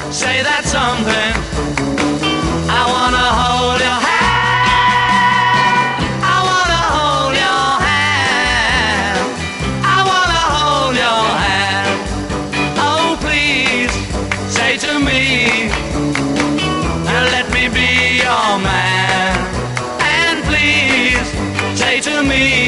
say that something. I wanna hold your hand. I wanna hold your hand. I wanna hold your hand. Oh, please say to me, and let me be your man. And please say to me,